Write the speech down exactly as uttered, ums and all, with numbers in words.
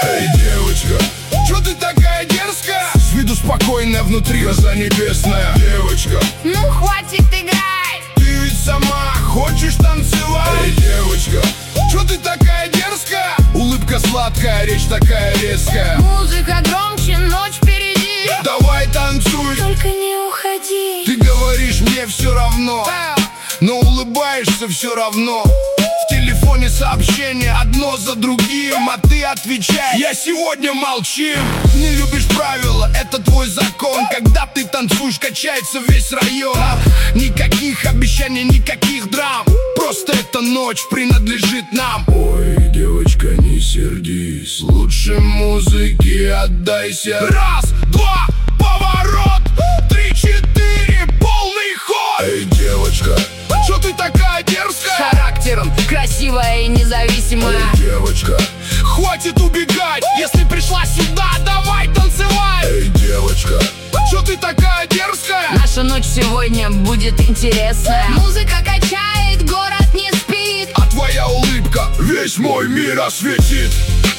Эй, девочка, чё ты такая дерзкая? С виду спокойная, внутри гроза небесная. Девочка, ну хватит играть. Ты ведь сама хочешь танцевать? Эй, девочка, чё ты такая дерзкая? Улыбка сладкая, речь такая резкая. Музыка громче, ночь впереди. Давай танцуй, только не уходи. Ты говоришь, мне все равно, но улыбаешься все равно. В телефоне сообщения одно за другим, а ты отвечаешь: я сегодня молчим. Не любишь правила, это твой закон. Когда ты танцуешь, качается весь район. Никаких обещаний, никаких драм. Просто эта ночь принадлежит нам. Ой, девочка, не сердись, лучше музыки отдайся. Раз, два, поворот, три, четыре, полный ход. Эй, девочка, что ты такая дерзкая? Характером красивая и независимая. Эй, девочка, хватит убегать. Если пришла сюда, давай танцевать. Эй, девочка, что ты такая дерзкая? Наша ночь сегодня будет интересная. Музыка качает, город не спит. А твоя улыбка весь мой мир осветит.